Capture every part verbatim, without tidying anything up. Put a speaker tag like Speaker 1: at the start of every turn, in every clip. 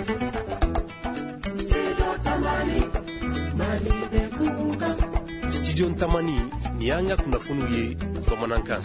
Speaker 1: Studio Ntamani ni an ka kunnafoniw ye bamanankan.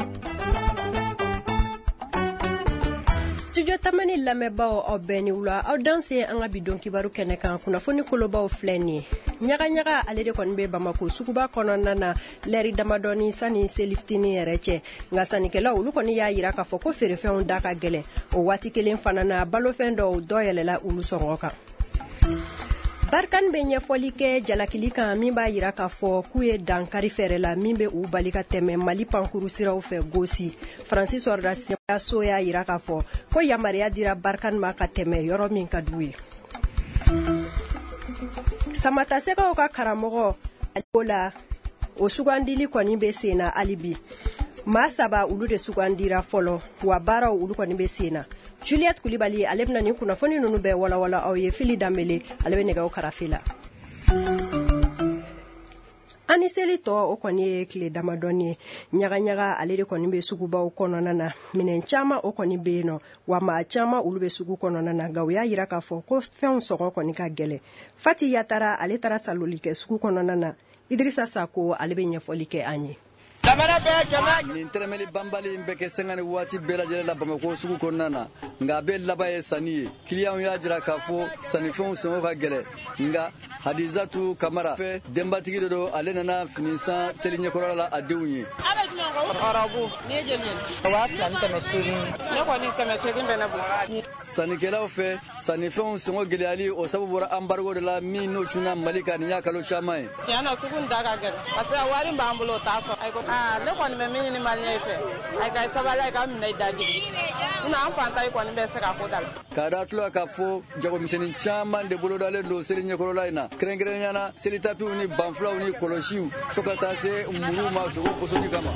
Speaker 1: Studio Tamani lamɛnbaaw aw bɛɛ ni wula aw danse an ka bidon kibaru kɛnɛ kan kunnafoni kolobaw filɛ ni ye. Ɲaga ɲaga ale de kɔni bɛ Bamako suguba kɔnɔna na lɛri damadɔni sani selifitini yɛrɛ cɛ nka sannikɛlaw olu kɔni y'a yira k'a fɔ ko feerefɛnw da ka gɛlɛn o waati kelen fana na balofɛn dɔw dɔ yɛlɛla olu sɔngɔ kan. Barkan bɛ ɲɛfɔli kɛ jalakili kan min b'a yira k'a fɔ k'u ye dankari fɛrɛ la min bɛ u bali ka tɛmɛ Mali pankuru siraw fɛ gosi. Francis Ordasi so y'a yira k'a fɔ ko yamaruya dira Barkan ma ka tɛmɛ yɔrɔ min ka d'u ye. Samatasɛgɛw ka karamɔgɔ o la o sugandili kɔni bɛ sen na hali bi. Maa saba olu de sugandira fɔlɔ wa baaraw olu kɔni bɛ sen na. Juliette Kulibali ale bɛna nin kunnafoni ninnu bɛɛ walawala aw ye Fili Danbele ale bɛ nɛgɛw karafe la. Ani seli tɔ o kɔni ye tile damadɔni ye ɲaga ɲaga ale de kɔni bɛ sugubaw kɔnɔna na minɛn caman o kɔni bɛ yen nɔ wa maa caman olu bɛ sugu kɔnɔna na nka u y'a yira k'a fɔ ko fɛnw sɔngɔ kɔni ka gɛlɛn. Fati Yatara ale taara saloli kɛ sugu kɔnɔna na Idrissa Sako ale bɛ ɲɛfɔli kɛ an ye.
Speaker 2: Nin tɛrɛmɛli banbali bɛ kɛ sangani waati bɛɛ lajɛlen la Bamako sugu kɔnɔna na nka a bɛ laban ye sanni ye clients y'a jira k'a fɔ sannifɛnw sɔngɔ ka gɛlɛn nka Hadizatu Kamara fɛ denbatigi de don ale nana fini san seli ɲɛkɔrɔla la a denw ye. Sannikɛlaw fɛ sannifɛnw sɔngɔ gɛlɛyali o sababu bɔra embargo de la min n'o cunna Mali kan nin y'a kalo caman ye.
Speaker 3: Tiɲɛna sugu da ka gɛlɛn parce que wari b'an bolo o t'a fɔ. Ah, ne kɔni bɛ min ɲini maliyɛn fɛ a ka sabali a ka minɛ daji sinon an fantan kɔni bɛ se ka ko da la.
Speaker 2: K'a da tulo k'a fɔ jagomisɛnnin caman de bolodalen don seli ɲɛkɔrɔla in na kɛrɛnkɛrɛnnenya seli tapiw ni banfulaw ni kɔlɔsiw fo ka taa se muru ma sogo posoni kama.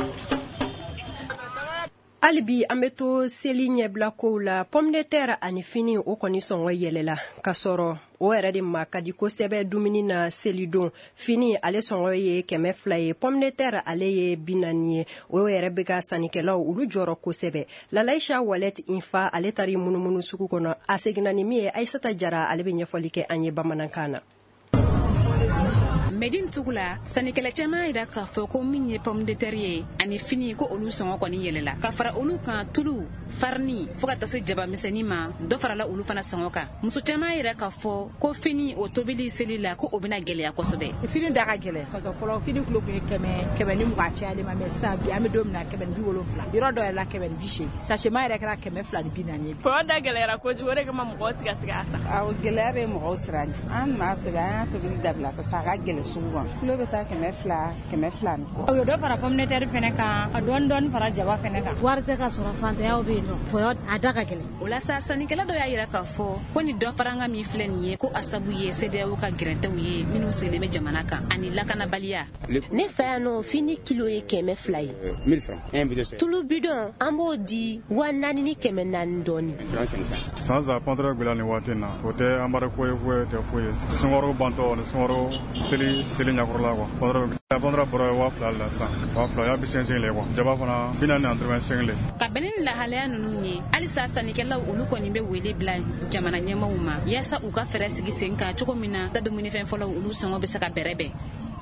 Speaker 1: Hali bi an bɛ to seli ɲɛbila kow la pomme de terre ani fini o kɔni sɔngɔ yɛlɛla ka sɔrɔ o yɛrɛ de ma ka di kosɛbɛ dumuni na seli don fini ale sɔngɔ ye kɛmɛ fila ye pomme de terre ale ye bi naani ye o yɛrɛ bɛ ka sannikɛlaw olu jɔrɔ kosɛbɛ. Lalaisha Wallet Infa ale tari munumunu sugu kɔnɔ a seginna ni min ye Aïssata Jara ale bɛ ɲɛfɔli kɛ an ye bamanankan na.
Speaker 4: Medine Tugula sannikɛla caman yira k'a fɔ ko min ye pomme de terre ye ani fini ko olu sɔngɔ kɔni yɛlɛla ka fara olu kan tulu farni fo ka taa se jaba misɛnnin ma dɔ farala olu fana sɔngɔ kan. Muso caman yira k'a fɔ ko fini o tobili seli la ko o bɛna gɛlɛya kosɛbɛ.
Speaker 5: Fini da ka gɛlɛn parce que fɔlɔ fini kilo kun ye kɛmɛ kɛmɛ ni mugan cayalen ma mais sisan bi an bɛ don min na kɛmɛ ni bi wolonfila yɔrɔ dɔ yɛrɛ kɛmɛ ni bi seegin sachement yɛrɛ kɛra kɛmɛ fila ni bi naani ye.
Speaker 3: Kɔgɔ da gɛlɛyara kojugu o de kama mɔgɔw tɛ ka se k'a san.
Speaker 6: Awɔ gɛlɛya bɛ mɔgɔw siran an m'a tobi an y'a tobili dabila parce que a ka gɛlɛn sugu kɔnɔ kilo bɛ taa kɛmɛ fila kɛmɛ fila ni kɔ.
Speaker 5: O ye dɔ fara pomme de terre fɛnɛ kan a dɔɔni dɔɔni fara jaba fɛnɛ kan. Wari tɛ ka sɔrɔ fantanyaw bɛ yen nɔ fɔ a da ka gɛlɛn.
Speaker 4: O la sa sannikɛla dɔ y'a yira k'a fɔ ko ni dɔ faranga min filɛ nin ye ko a sabu ye C D A O ka gɛrɛntɛw ye minnu sigilen bɛ jamana kan ani lakanabaliya.
Speaker 7: Ne fɛ yan nɔ fini kilo ye kɛmɛ fila ye. Tulu bidon an b'o di wa naani ni kɛmɛ naani dɔɔni.
Speaker 8: Sans apprendre bila ni waati na o tɛ an bara ko ye ko tɛ ko ye sɔngɔrɔ bantɔ ni sɔngɔrɔ seli seli ɲakɔrɔla quoi. Pondra bɔra wa fila la san wa fila ya bi sɛnsɛn le quoi jaba fana bi naani antɛrɛnsɛn le.
Speaker 4: Ka bɛn ni lahalaya ninnu ye halisa sannikɛlaw olu kɔni bɛ wele bila jamana ɲɛmaaw ma yaasa u ka fɛɛrɛ sigi sen kan cogo min na da dumunifɛn fɔlɔ olu sɔngɔ bɛ se ka bɛrɛbɛn.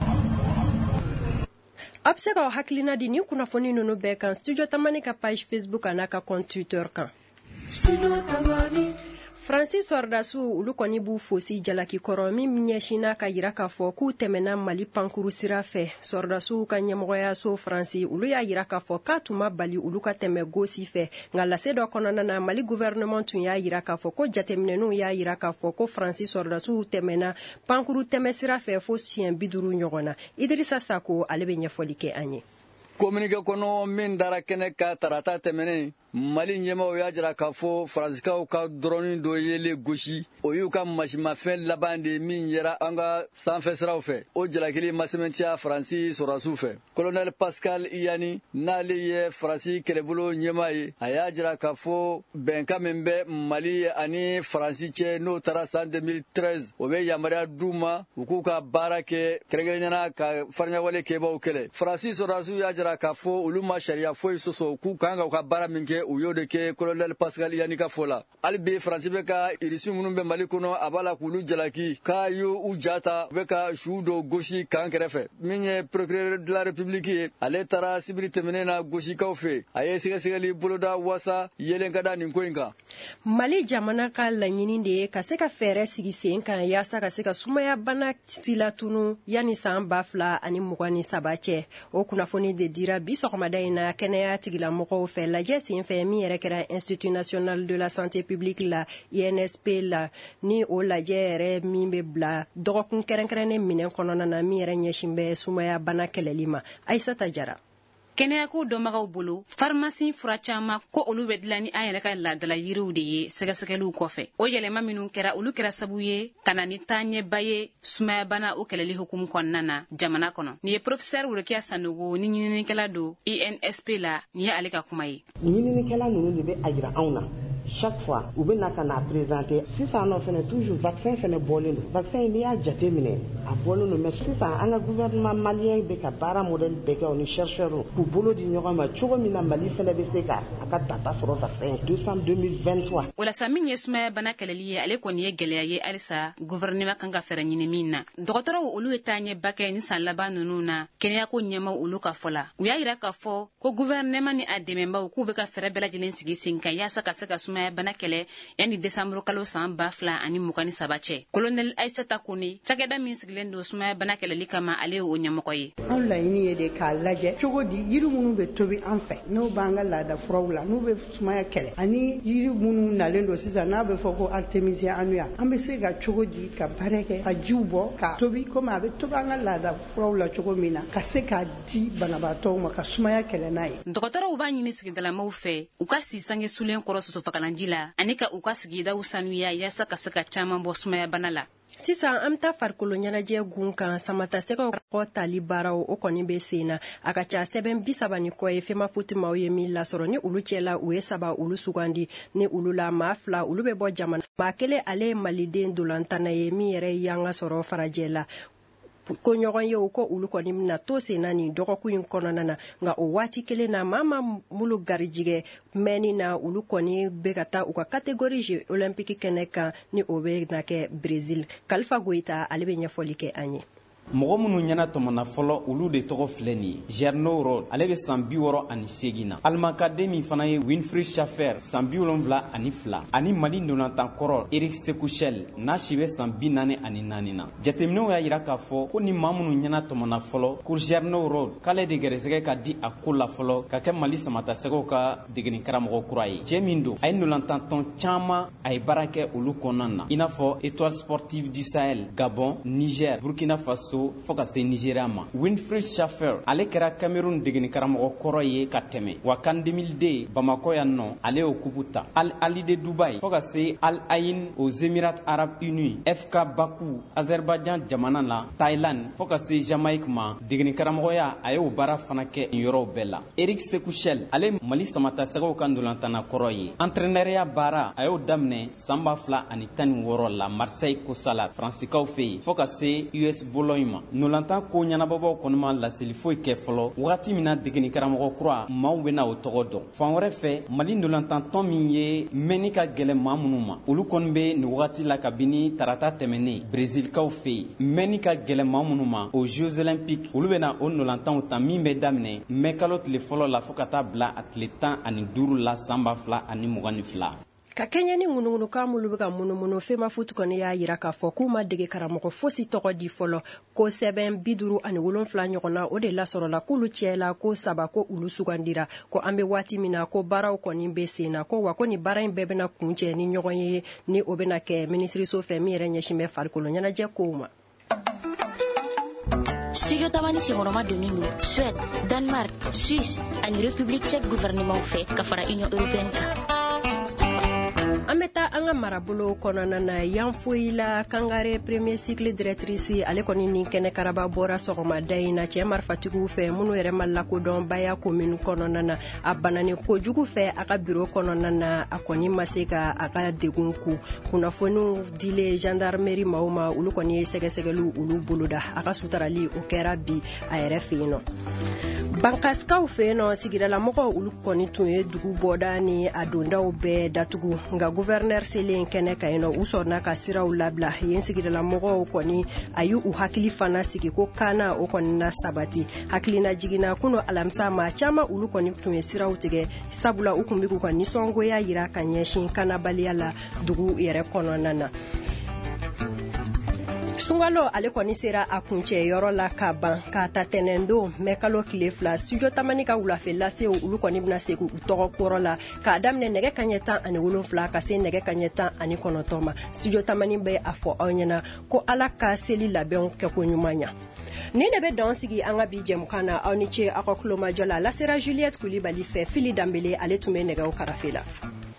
Speaker 1: A bɛ se ka hakilina di ni kunnafoni ninnu bɛɛ kan Studio Tamani ka page Facebook a n'a ka compte Twitter kan. Francis Ordasi olu kɔni b'u fosi jalaki kɔrɔ min ɲɛsinna ka yira k'a fɔ k'u tɛmɛna Mali pankuru sira fɛ. Ordasi ka ɲɛmɔgɔyaso Francis olu y'a yira k'a fɔ k'a tun ma bali olu ka tɛmɛ gosi fɛ nka lase dɔ kɔnɔna na Mali gouvernement tun y'a yira k'a fɔ ko jateminɛninw y'a yira k'a fɔ ko Francis Ordasi tɛmɛna pankuru tɛmɛ sira fɛ fo siɲɛ bi duuru ɲɔgɔn na. Idrissa Sako ale bɛ ɲɛfɔli kɛ an ye.
Speaker 2: Communiqué kɔnɔ min dara kɛnɛ ka tarata tɛmɛnen Mali ɲɛmaaw y'a jira k'a fɔ Faransikaw ka drone dɔ yelen gosi o y'u ka masimafɛn laban de min yɛra an ka sanfɛ siraw fɛ o jalakili ma sɛmɛntiya Faransi sɔrɔdasiw fɛ. Colonel Pascal Iyani n'ale ye Faransi kɛlɛbolo ɲɛmaa ye a y'a jira k'a fɔ bɛnkan min bɛ Mali ani Faransi cɛ n'o taara san deux mille treize o bɛ yamaruya d'u ma u k'u ka baara kɛ kɛrɛnkɛrɛnnena ka fariɲawale kɛbaaw kɛlɛ. Faransi sɔrɔdasiw y'a jira k'a fɔ olu ma sariya foyi sɔsɔ k'u kan ka u ka baara min kɛ kɛ u y'o de kɛ colonel Pascal Yanika fola hali bi Faransi bɛ ka irisi minnu bɛ Mali kɔnɔ a b'a la k'olu jalaki k'a y'u u jata u bɛ ka su dɔ gosi kan kɛrɛfɛ min ye procureur de la République ye ale taara sibiri tɛmɛnen na gosikaw fɛ a ye sɛgɛsɛgɛli boloda wasa yelen ka da nin ko in kan.
Speaker 1: Mali jamana ka laɲini de ye ka se ka fɛɛrɛ sigi sen kan yaasa ka se ka sumaya bana sila tunu yani san ba fila ani mugan ni saba cɛ. O kunnafoni de dira bi sɔgɔmada in na kɛnɛya tigilamɔgɔw fɛ lajɛ sen fɛ min yɛrɛ kɛra Institut National de la Santé Publique la I N S P la ni o lajɛ yɛrɛ min bɛ bila dɔgɔkun kɛrɛnkɛrɛnnen minɛn kɔnɔna na min yɛrɛ ɲɛsin bɛ sumaya bana kɛlɛli ma. Aisata Jara.
Speaker 4: kɛnɛyako dɔnbagaw bolo farmasi fura caman ko olu bɛ dilan ni an yɛrɛ ka laadala yiriw de ye sɛgɛsɛgɛliw kɔfɛ o yɛlɛma minnu kɛra olu kɛra sabu ye ka na ni taaɲɛba ye sumaya bana o kɛlɛli hukumu kɔnɔna na jamana kɔnɔ nin ye professeur Worokiya Sanogo ni ɲininikɛla don I N S P la nin ye ale ka kuma ye.
Speaker 9: ɲininikɛla ninnu de bɛ a jira anw na chaque fois u bɛ na ka na présenter sisan nɔ fɛnɛ toujours vaccin fɛnɛ bɔlen don vaccin n'i y'a jate minɛ a bɔlen don mais sisan an ka gouvernement malien bɛ ka baara modèle bɛɛ kɛ o ni chercheurs k'u bolo di ɲɔgɔn ma cogo min na Mali fɛnɛ bɛ se ka a ka data sɔrɔ vaccin décembre deux mille vingt-trois.
Speaker 4: o la sa min ye sumaya bana kɛlɛli ye ale kɔni ye gɛlɛya ye halisa gouvernement kan ka fɛɛrɛ ɲini min na dɔgɔtɔrɔw olu ye taaɲɛba kɛ ni san laban ninnu na kɛnɛyako ɲɛmaw olu ka fɔ la u y'a yira k'a fɔ ko gouvernement ni a dɛmɛbaw k'u bɛ ka fɛɛrɛ bɛɛ lajɛlen sigi sen kan yaasa ka se ka sumaya bana kɛlɛ yani décembre kalo san ba fila ani mugan ni saba cɛ. Colonel Aissata Kone cakɛda min sigilen don sumaya bana kɛlɛli kama ale ye o ɲɛmɔgɔ ye.
Speaker 10: An laɲini ye de k'a lajɛ cogo di yiri minnu bɛ tobi an fɛ n'o b'an ka laada furaw la n'u bɛ sumaya kɛlɛ ani yiri minnu nalen don sisan n'a bɛ fɔ ko Artemisia annua an bɛ se ka cogo di ka baara kɛ ka jiw bɔ ka tobi komi a bɛ tobi an ka laada furaw la cogo min na ka se k'a di banabaatɔw ma ka sumaya kɛlɛ n'a ye.
Speaker 4: Dɔgɔtɔrɔw b'a ɲini sigidalamaw fɛ u ka si sange sulen kɔrɔ sosofagalanji la ani ka u ka sigidaw sanuya yaasa ka se ka caman bɔ sumaya bana la.
Speaker 1: Sisan an bɛ taa farikolo ɲɛnajɛ gun kan samatasɛgɛw kɔ tali baaraw o kɔni bɛ sen na a ka ca sɛbɛn bi saba ni kɔ ye fɛma futimaw ye min lasɔrɔ ni olu cɛla u ye saba olu sugandi ni olu la maa fila olu bɛ bɔ jamana maa kelen ale ye maliden dolantana ye min yɛrɛ yanga sɔrɔ farajɛ la ko ɲɔgɔn ye o ko olu kɔni bɛna to sen na nin dɔgɔkun in kɔnɔna na nka o waati kelen na maa ma mulu garijigɛ mɛnni na olu kɔni bɛ ka taa u ka catégorie jeux olympique kɛnɛ kan ni o bɛ na kɛ Brésil. Kalifa Goyita ale bɛ ɲɛfɔli kɛ an ye.
Speaker 11: mɔgɔ minnu ɲɛna tɔmɔna fɔlɔ olu de tɔgɔ filɛ nin ye Gerno Rod ale bɛ san bi wɔɔrɔ ani seegin na alimakaden min fana ye Winfried Schaffer san bi wolonwula ani fila ani Mali ndolantan kɔrɔ Eric Sekouchel n'a si bɛ san bi naani ani naani na jateminɛw y'a yira k'a fɔ ko ni maa minnu ɲɛna tɔmɔna fɔlɔ ko Gerno Rod k'ale de gɛrɛsɛgɛ ka di a ko la fɔlɔ ka kɛ Mali samatasɛgɛw ka degeni karamɔgɔ kura ye cɛ min don a ye ndolantan tɔn caman a ye baara kɛ olu kɔnɔna na i n'a fɔ Étoile Sportive du Sahel Gabon Niger Burkina Faso fo ka se Nigeria ma Winfried Schaffer ale kɛra Cameroun degeni karamɔgɔ kɔrɔ ye ka tɛmɛ wa kan deux mille deux Bamako yan nɔ ale y'o kupu ta Al Ali de Dubai fo ka se Al Ain aux Émirats Arabes Unis F K Baku Azerbaïdjan jamana la Thailand fo ka se Jamaïque ma degeni karamɔgɔya a y'o baara fana kɛ yɔrɔw bɛɛ la Eric Sekouchel ale Mali samatasɛgɛw ka ndolantana kɔrɔ ye entraîneuriya baara a y'o daminɛ san ba fila ani tan ni wɔɔrɔ la Marseille Kosala Fransikaw fɛ yen fo ka se U S Bologne ma ndolantan ko ɲɛnabɔbɔw kɔni ma laseli foyi kɛ fɔlɔ wagati min na degeni karamɔgɔ kura maaw bɛna o tɔgɔ dɔn fan wɛrɛ fɛ Mali ndolantan tɔn min ye mɛnni ka gɛlɛ maa minnu ma olu kɔni bɛ nin wagati la kabini tarata tɛmɛnen Brésilkaw fɛ yen mɛnni ka gɛlɛ maa minnu ma o Jeux olympiques olu bɛna o ndolantanw ta min bɛ daminɛ mɛ kalo tile fɔlɔ la fo ka taa bila a tile tan ani duuru la san ba fila ani mugan ni fila.
Speaker 1: Ka kɛɲɛ ni ŋunuŋunukan minnu bɛ ka munumunu fema futi kɔni y'a yira k'a fɔ k'u ma dege karamɔgɔ fosi tɔgɔ di fɔlɔ ko sɛbɛn bi duuru ani wolonfila ɲɔgɔn na o de lasɔrɔla k'olu cɛla ko saba ko olu sugandira ko an bɛ waati min na ko baaraw kɔni bɛ sen na ko wa ko nin baara in bɛɛ bɛna kun cɛ ni ɲɔgɔn ye ni o bɛna kɛ minisiriso fɛ min yɛrɛ ɲɛsin bɛ farikolo ɲɛnajɛ kow ma.
Speaker 7: Studio Tamani senkɔrɔma donnen don Suède, Danemark, Suisse ani République tchèque gouvernement fɛ ka fara Union européenne kan.
Speaker 1: An bɛ taa an ka marabolo kɔnɔna na yan foyi la Kangare premier cycle directrice ale kɔni ni kɛnɛ karaba bɔra sɔgɔmada in na cɛ marifatigiw fɛ minnu yɛrɛ ma lakodɔn baya commune kɔnɔna na a banani kojugu fɛ a ka bureau kɔnɔna na a kɔni ma se ka a ka degun ku kunnafoniw dile gendarmerie maaw ma olu kɔni ye sɛgɛsɛgɛliw olu boloda a ka sutarali o kɛra bi a yɛrɛ fɛ yen nɔ. bankaskaw fe no sigidala mɔgɔ olu kɔni tun ye dugu bɔda ni a dondaw bɛɛ datugu nga gouverneur selen kɛnɛ ka yen u sɔrɔna ka siraw labila yen sigidala mɔgɔw kɔni a y'u hakili fana sigi ko kana o kɔni na sabati hakilina jigina kuno alamisa ma caman olu kɔni tun ye siraw tigɛ sabula u kun bɛ k'u ka nisɔngoya yira ka ɲɛsin kanabaliya la dugu yɛrɛ kɔnɔna na. Sungalo ale kɔni sera a kuncɛ yɔrɔ la ka ban ka ta tɛnɛndo mɛ kalo tile fila studio tamani ka wulafɛ lase olu kɔni bɛna segu u tɔgɔ kɔrɔ la k'a daminɛ nɛgɛ kaɲɛ tan ani wolonfila ka se nɛgɛ kaɲɛ tan ani kɔnɔntɔn ma studio tamani bɛ a fɔ aw ɲɛna ko ala ka seli labɛnw kɛ ko ɲuman ɲa. Ni ne bɛ dɔn sigi an ka bi jɛmukan na aw ni ce aw ka kulomajɔ la lasera Juliette Kulibali fɛ Fili Danbele ale tun bɛ nɛgɛw karafe la.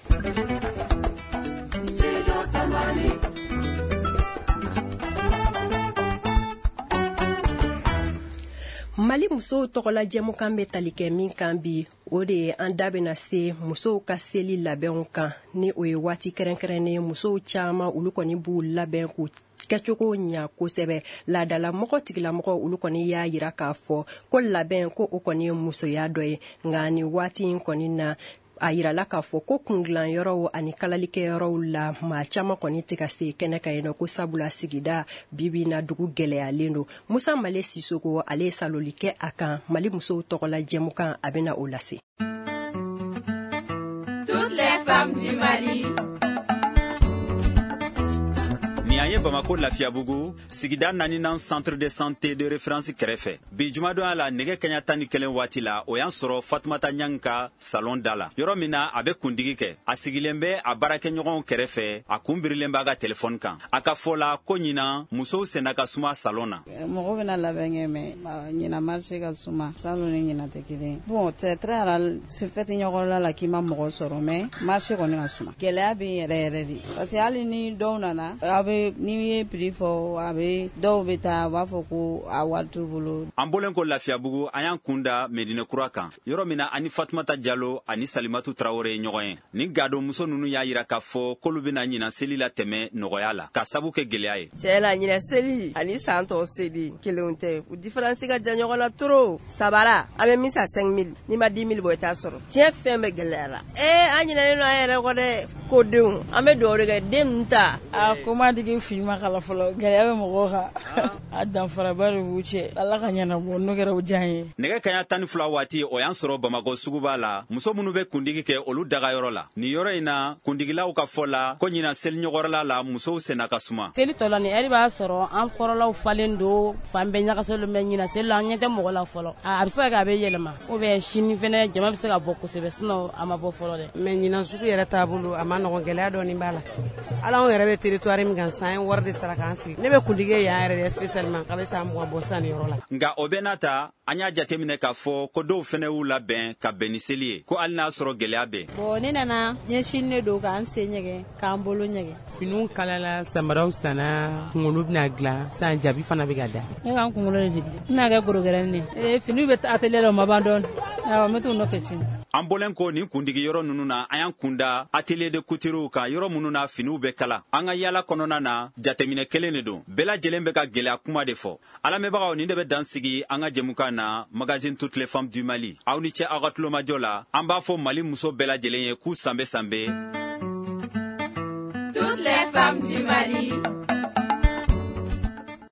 Speaker 1: Mali musow tɔgɔla jɛmukan bɛ tali kɛ min kan bi o de ye an da bɛna se musow ka seli labɛnw kan ni o ye waati kɛrɛnkɛrɛnnen musow caman olu kɔni b'u labɛn k'u kɛcogo ɲa kosɛbɛ laadala mɔgɔ tigilamɔgɔ olu kɔni y'a yira k'a fɔ ko labɛn ko o kɔni ye musoya dɔ ye nka ni waati in kɔni na a yirala k'a fɔ ko kungilan yɔrɔw ani kalalikɛyɔrɔw la maa caman kɔni tɛ ka se kɛnɛ ka yen ko sabula sigida bibi na dugu gɛlɛyalen don Musa Male Sisoko ale ye saloli kɛ a kan Mali musow tɔgɔla jɛmukan a bɛna o lase.
Speaker 12: Toutes les femmes du Mali. Ni an ye Bamako Lafiyabugu sigida naaninan centre de santé de référence kɛrɛfɛ bi jumadon la nɛgɛ kaɲa tan ni kelen waati la o y'an sɔrɔ Fatumata Ɲang ka salon da la yɔrɔ min na a bɛ kundigi kɛ a sigilen bɛ a baarakɛɲɔgɔnw kɛrɛfɛ a kun birilen b'a ka telefɔni kan a ka fɔ la ko ɲina musow senna ka suma salon na
Speaker 6: mɔgɔ bɛna labɛn kɛ mɛ ɲina marché ka suma salon ni ɲina tɛ kelen bon c'est très rare fête ɲɔgɔnla la k'i ma mɔgɔ sɔrɔ mɛ marché kɔni ka suma gɛlɛya bɛ yɛrɛ yɛrɛ de parce que hali ni dɔw nana a bɛ ni ye prix fɔ a bɛ dɔw bɛ taa a b'a fɔ ko a wari t'u bolo.
Speaker 12: An bɔlen ko Lafiyabugu an y'an kun da Medine Kura kan yɔrɔ min na ani Fatumata Jalo ani Salimatu Traoré ye ɲɔgɔn ye ni gado muso ninnu y'a yira k'a fɔ k'olu bɛna ɲina seli la tɛmɛ nɔgɔya la ka sabu kɛ gɛlɛya ye.
Speaker 13: Tiɲɛ la ɲinɛ seli ani san tɔw seli kelenw tɛ u différence ka jan ɲɔgɔn na trop sabara an bɛ min sa cinq mille n'i ma dix mille bɔ i t'a sɔrɔ tiɲɛ fɛn bɛɛ gɛlɛyara ee an ɲinɛnen don an yɛrɛ kɔ dɛ ko denw an bɛ dugawu de kɛ den ninnu ta.
Speaker 5: a ko ma digi fi ma kala fɔlɔ gɛlɛya bɛ mɔgɔw kan a danfaraba de b'u cɛ ala ka ɲɛnabɔ n'o kɛra o diya ye.
Speaker 12: nɛgɛ kaɲa tan ni fila waati o y'an sɔrɔ Bamako suguba la muso minnu bɛ kundigi kɛ olu dagayɔrɔ la nin yɔrɔ in na kundigilaw ka fɔ la ko ɲina seliɲɔgɔrɔla la musow senna ka suma.
Speaker 14: seli tɔ la nin ɛri b'a sɔrɔ an kɔrɔlaw falen don fan bɛɛ ɲagaselen bɛ ɲina seli la an ɲɛ tɛ mɔgɔ la fɔlɔ a bɛ se ka kɛ a bɛ yɛlɛma ou bien sini fɛnɛ jama bɛ se ka bɔ kosɛbɛ sinon a ma bɔ fɔlɔ dɛ.
Speaker 10: mais ɲina sugu yɛrɛ t'a bolo a ma nɔgɔn gɛlɛya dɔɔni b'a la ala anw yɛrɛ bɛ territoire min kan san ye wari de sara k'an sigi ne bɛ kundigi yan yɛrɛ de spécialement k'a bɛ san mugan bɔ san nin yɔrɔ la.
Speaker 12: nka o bɛɛ n'a ta an y'a jateminɛ k'a fɔ ko dɔw fɛnɛ y'u labɛn ka bɛn ni seli ye ko hali n'a sɔrɔ gɛlɛya bɛ.
Speaker 15: bon ne nana ɲɛsinnen don k'an sen ɲɛgɛn k'an bolo ɲɛgɛn.
Speaker 16: finiw kalala samaraw sanna kunkolo bɛna dilan san jabi fana bɛ ka da.
Speaker 15: ne k'an kunkolo de digi n bɛna kɛ gorogɛrɛni de ee finiw bɛ atelier la o ma ban dɔɔni awɔ n bɛ t'u nɔfɛ sini.
Speaker 12: an bɔlen ko nin kundigi yɔrɔ ninnu na an y'an kunda atelier de couture kan yɔrɔ minnu na finiw bɛ kala an ka yaala kɔnɔna na jateminɛ kelen de don bɛɛ lajɛlen bɛ ka gɛlɛya kuma de fɔ a lamɛnbagaw nin de bɛ dan sigi an ka jɛmukan na magazine toutes les femmes du Mali aw ni cɛ aw ka tulomajɔ la an b'a fɔ Mali muso bɛɛ lajɛlen ye k'u sanbe sanbe. Toutes les femmes du Mali.